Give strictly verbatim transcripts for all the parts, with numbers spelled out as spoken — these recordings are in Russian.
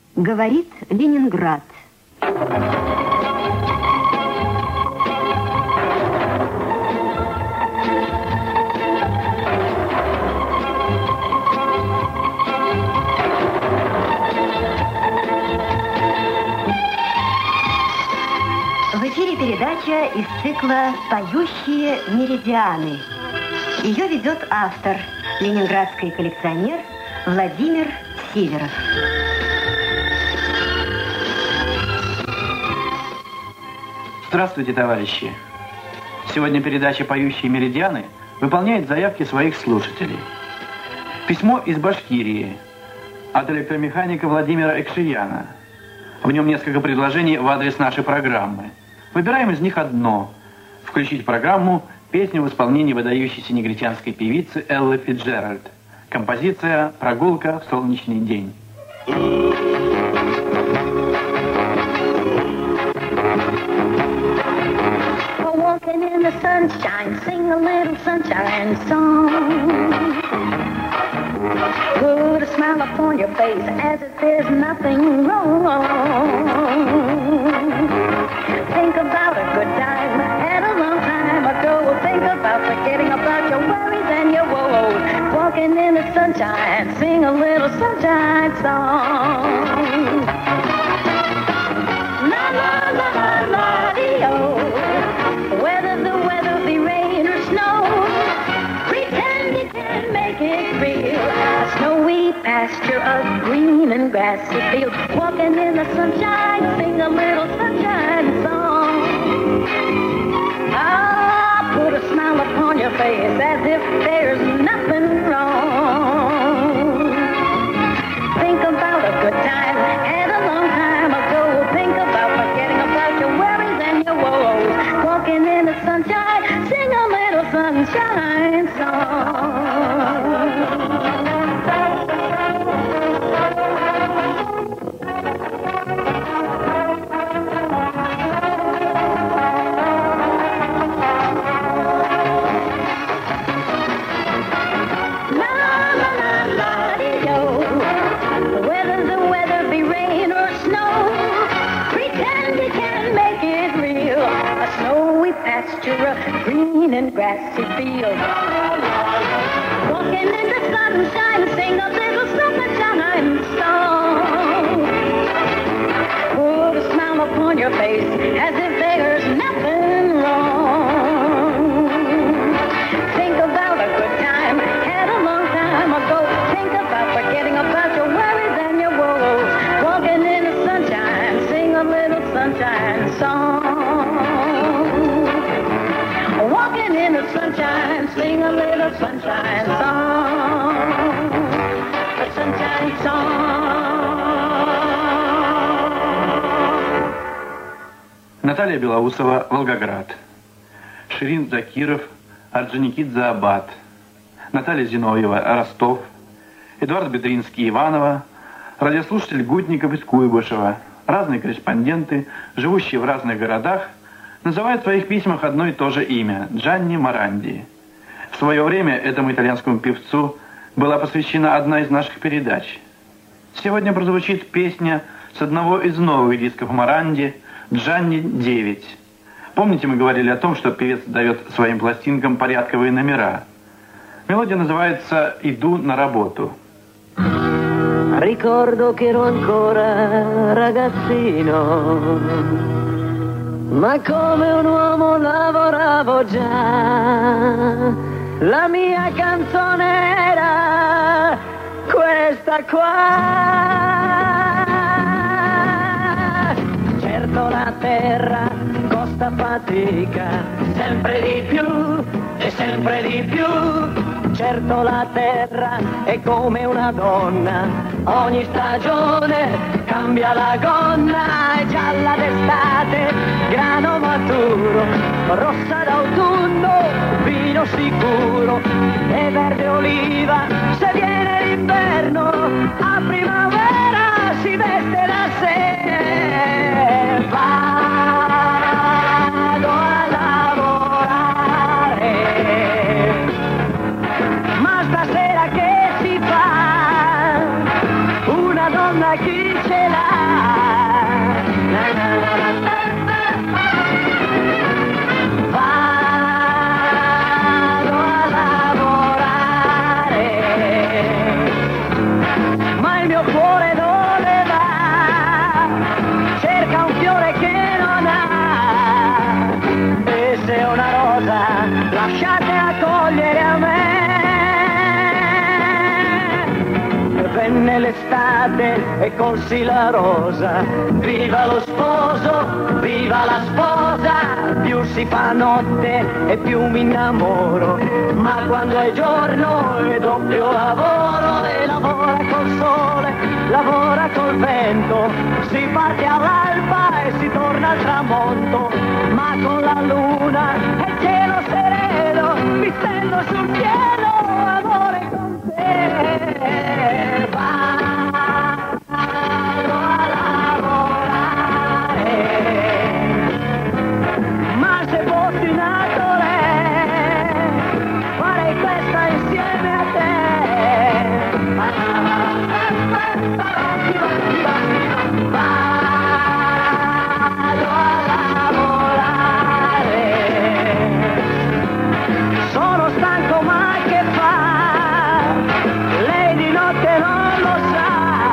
Говорит Ленинград. В эфире передача из цикла «Поющие меридианы». Ее ведет автор, ленинградский коллекционер Владимир Сиверов. Здравствуйте, товарищи! Сегодня передача «Поющие меридианы» выполняет заявки своих слушателей. Письмо из Башкирии от электромеханика Владимира Экшияна. В нем несколько предложений в адрес нашей программы. Выбираем из них одно. Включить в программу песню в исполнении выдающейся негритянской певицы Эллы Фицджеральд. Композиция «Прогулка в солнечный день». Walking in the sunshine, sing a little sunshine song. Put a smile upon your face as if there's nothing wrong. Think about a good time and a long time ago. Think about forgetting about your worries and your woes. Walking in the sunshine, sing a little sunshine song. La la la la la dee-oh. Whether the weather be rain or snow, pretend you can make it real. A snowy pasture of green and grassy fields. Walking in the sunshine, sing a little sunshine song. Ah, put a smile upon your face as if there's nothing wrong. Think about a good time and a long time ago. Think about forgetting about your worries and your woes. Walking in the sunshine, sing a little sunshine song. Green and grassy field. Walking in the sunshine, sing a little sunshine song. Put a smile upon your face as if there's nothing wrong. Think about a good time and a long time ago. Think about forgetting about your worries and your woes. Walking in the sunshine, sing a little sunshine song. Walking in the sunshine, sing a little sunshine song. A sunshine song. Наталья Белоусова, Волгоград. Ширин Закиров, Орджоникидзе, Абад. Наталья Зиновьева, Ростов. Эдуард Бедринский, Иваново. Радиослушатель Гутников из Куйбышева. Разные корреспонденты, живущие в разных городах, называют в своих письмах одно и то же имя – Джанни Моранди. В свое время этому итальянскому певцу была посвящена одна из наших передач. Сегодня прозвучит песня с одного из новых дисков Моранди «Джанни девять». Помните, мы говорили о том, что певец дает своим пластинкам порядковые номера. Мелодия называется «Иду на работу». Ricordo che ero ancora ragazzino, ma come un uomo lavoravo già. La mia canzone era questa qua. Certo la terra costa fatica, sempre di più e sempre di più. Certo la terra è come una donna, ogni stagione cambia la gonna. È gialla d'estate, grano maturo, rossa d'autunno, vino sicuro, e verde oliva se viene l'inverno, a primavera si veste la sera. Vado a lavorare, ma stasera che si fa? Una donna chi ce l'ha. Na, na, na, na, na. Vado a lavorare, ma il mio cuore dove va? Cerca un fiore che non ha, e se una rosa lasciate accogliere a me. Venne l'estate e colsi la rosa, viva lo sposo, viva la sposa, più si fa notte e più mi innamoro, ma quando è giorno è doppio lavoro, e lavora col sole, lavora col vento, si parte all'alba e si torna al tramonto, ma con la luna e il cielo sereno, mi stendo sul cielo, amore con te. Vado a lavorare, ma se fossi nato re, farei questa insieme a te. Vado a lavorare, sono stanco ma che fa? Lei di notte non lo sa.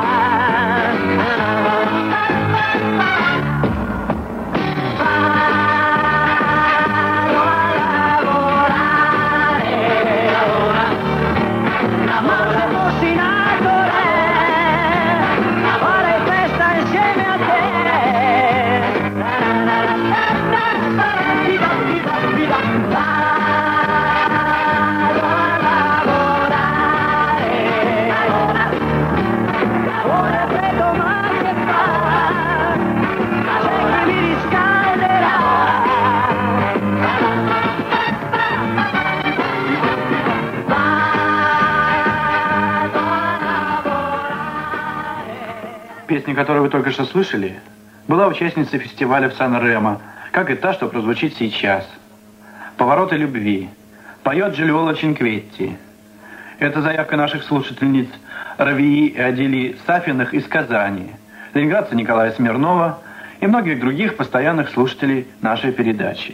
Vado a lavorare, lavora, ma se fossi nato re, farei festa insieme a te. Vado a lavorare, ora vedo ma che fa? C'è chi mi riscalderà. Vado a lavorare. Песня, которую вы только что слышали, была участницей фестиваля в Сан-Ремо, как и та, что прозвучит сейчас. «Повороты любви». Поет Джульола Чинкветти. Это заявка наших слушательниц Равии и Адели Сафиных из Казани, ленинградца Николая Смирнова и многих других постоянных слушателей нашей передачи.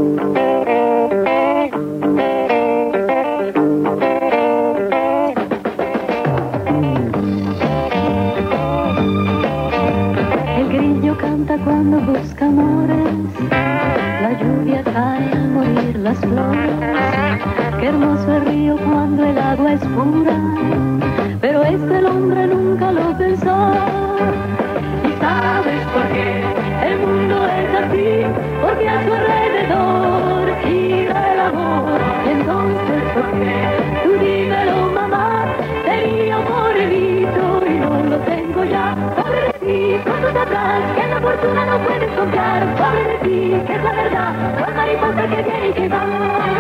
El grillo canta cuando busca amores, la lluvia cae al morir las flores. Qué hermoso el río cuando el agua es pura, pero este el hombre nunca lo pensó. ¿Y sabes por qué el mundo es así? Porque a su alrededor gira el amor. Y entonces, ¿por qué? Tú dímelo, mamá, tenía un morenito y no lo tengo ya. Pobre de ti, pronto sabrás que en la fortuna no puedes confiar. Pobre de ti, que es la verdad, cual mariposa que viene y que va.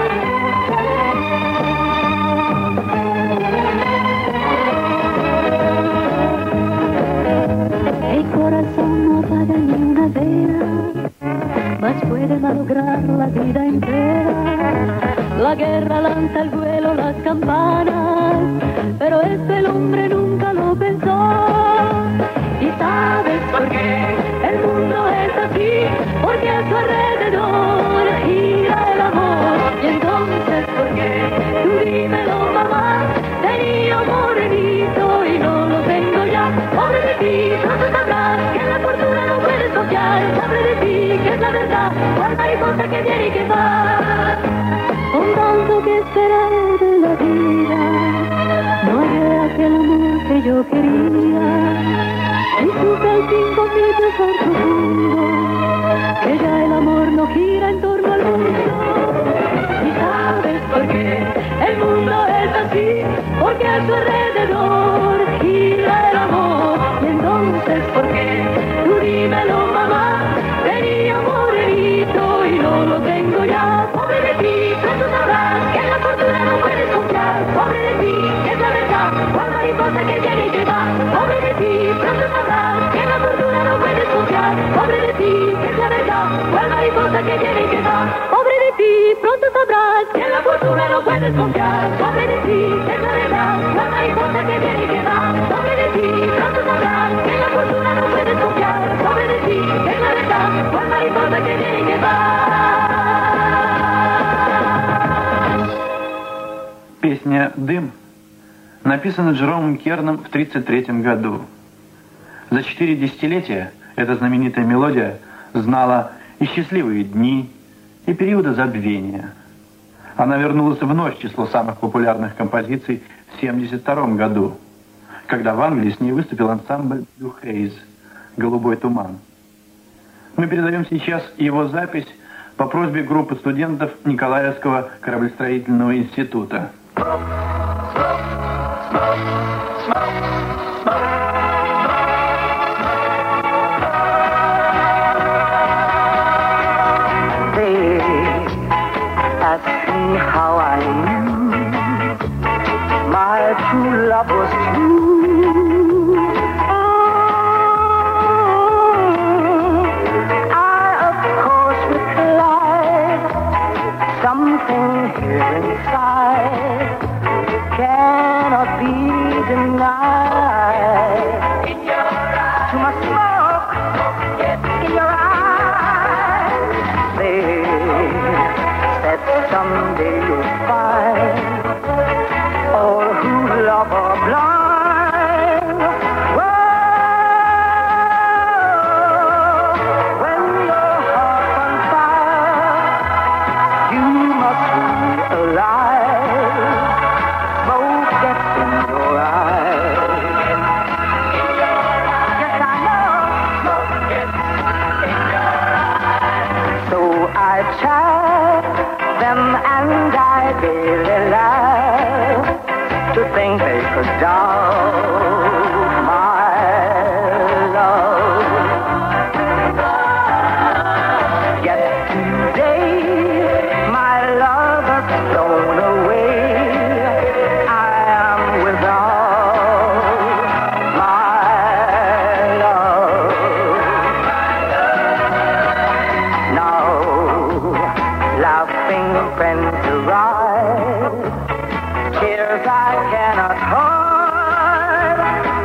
El corazón no apaga ni una vela, mas puede malograr la vida entera. La guerra lanza al vuelo las campanas, pero este el hombre nunca lo pensó. ¿Y sabes por qué el mundo es así? Porque a su alrededor gira el amor. Y entonces, ¿por qué? Tú dímelo, mamá, tenía un morenito y no lo tengo ya. Pobre de ti, pronto sabrás que en la fortuna no puedes confiar. Pobre de ti, que es la verdad, cual mariposa que viene y que va. Con tanto que esperar de la vida, no hallé aquel amor que yo quería. Y supe al fin con mi pesar profundo que ya el amor no gira en torno al mundo. ¿Y sabes por qué el mundo es así? Porque a su alrededor gira el amor. Y entonces, ¿por qué? Tú dímelo, mamá, tenía un morenito y no lo tengo ya. Pobre de ti, pronto sabrás que en la fortuna no puedes confiar. Pobre de ti, que es la verdad, cual mariposa que viene y que va. Pobre de ti, pronto sabrás que en la fortuna no puedes confiar. Pobre de ti, que es la verdad, cual mariposa que viene y que va. Pobre de ti, pronto sabrás que en la fortuna no puedes confiar. Pobre de ti, que es la verdad, cual mariposa que viene y que va. Pobre de ti, pronto sabrás que en la Песня «Дым» написана Джеромом Керном в тридцать третьем году. За четыре десятилетия эта знаменитая мелодия знала и счастливые дни, и периоды забвения. Она вернулась вновь в число самых популярных композиций в семьдесят втором году, когда в Англии с ней выступил ансамбль Blue Haze «Голубой туман». Мы передаем сейчас его запись по просьбе группы студентов Николаевского кораблестроительного института. How I knew my true love was true. I, of course, replied, something here inside cannot be denied. In your eyes, too much smoke, in your eyes, there. That someday you'll find all who love are blind. Whoa, when your heart's on fire, you must realize smoke gets in your eyes. Yes, I know smoke gets in your eyes. So I tried them and I daily laugh to think they could doubt my love. Yet today my love has flown away. I am without my love. Now laughing friends arrive, tears I cannot hide.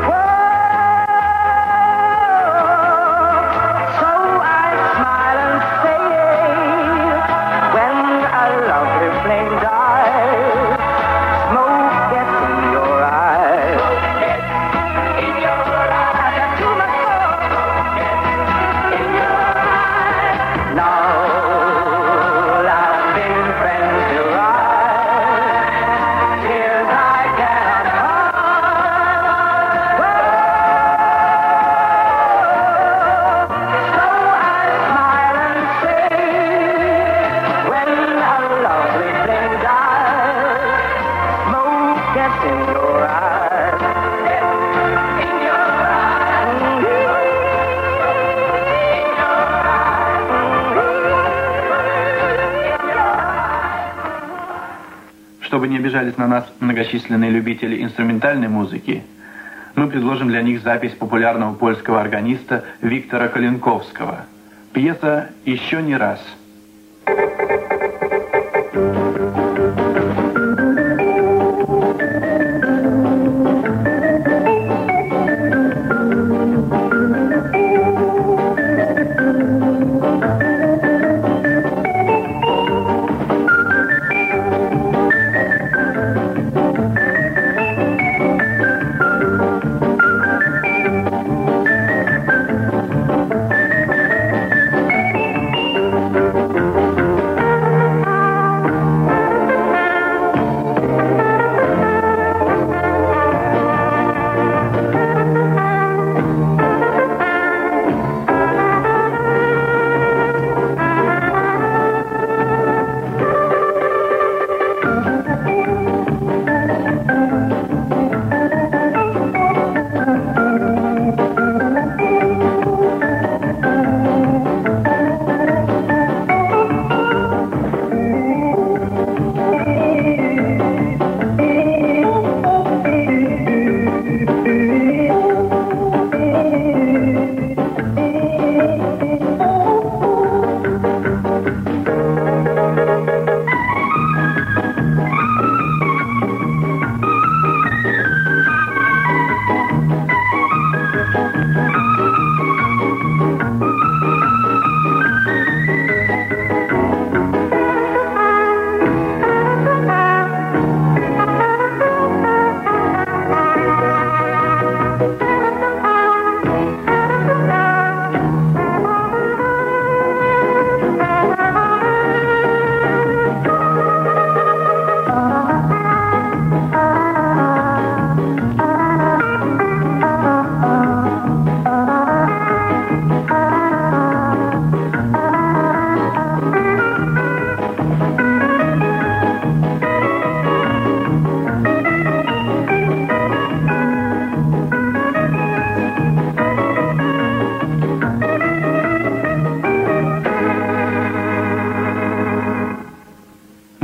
Whoa, so I smile and say, when a lovely flame dies, smoke gets in your eyes. In your eyes, too much smoke in your eyes. Now Чтобы не обижались на нас многочисленные любители инструментальной музыки, мы предложим для них запись популярного польского органиста Виктора Калинковского. Пьеса «Еще не раз». Thank you.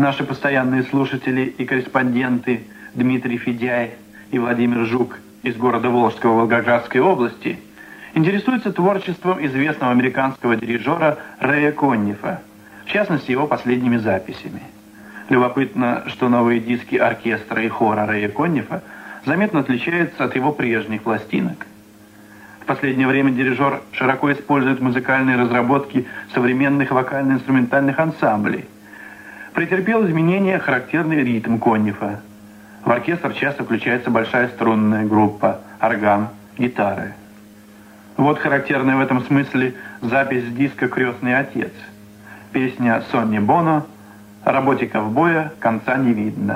наши постоянные слушатели и корреспонденты Дмитрий Федяй и Владимир Жук из города Волжского Волгоградской области интересуются творчеством известного американского дирижера Рэя Коннифа, в частности, его последними записями. Любопытно, что новые диски оркестра и хора Рэя Коннифа заметно отличаются от его прежних пластинок. В последнее время дирижер широко использует музыкальные разработки современных вокально-инструментальных ансамблей. Претерпел изменения характерный ритм Коннифа. В оркестр часто включается большая струнная группа, орган, гитары. Вот характерная в этом смысле запись с диска «Крестный отец». Песня Сонни Боно «Работе ковбоя конца не видно».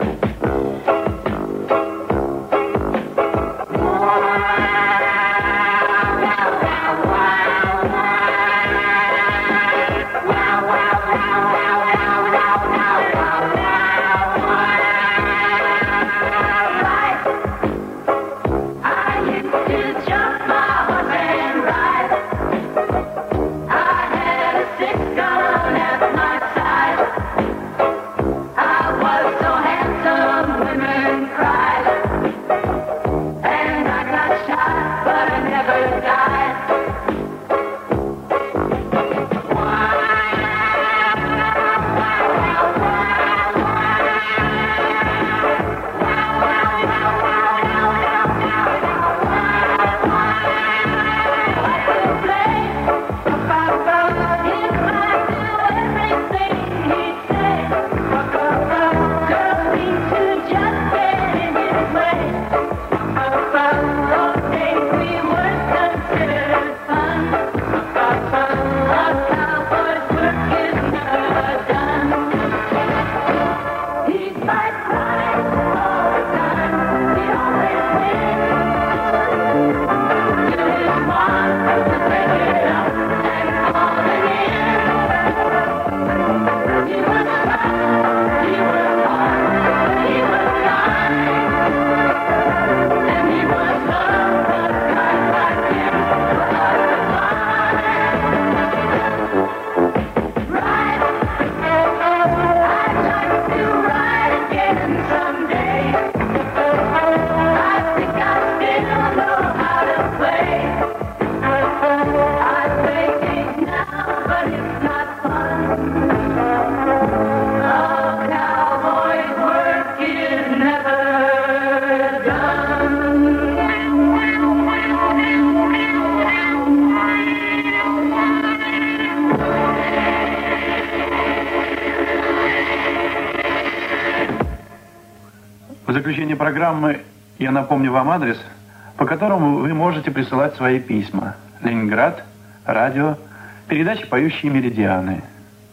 В заключение программы я напомню вам адрес, по которому вы можете присылать свои письма. Ленинград, радио, передача «Поющие меридианы».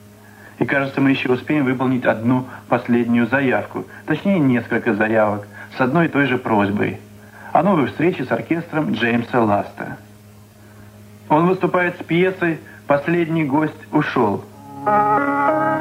И кажется, мы еще успеем выполнить одну последнюю заявку, точнее несколько заявок, с одной и той же просьбой о новой встрече с оркестром Джеймса Ласта. Он выступает с пьесой «Последний гость ушел».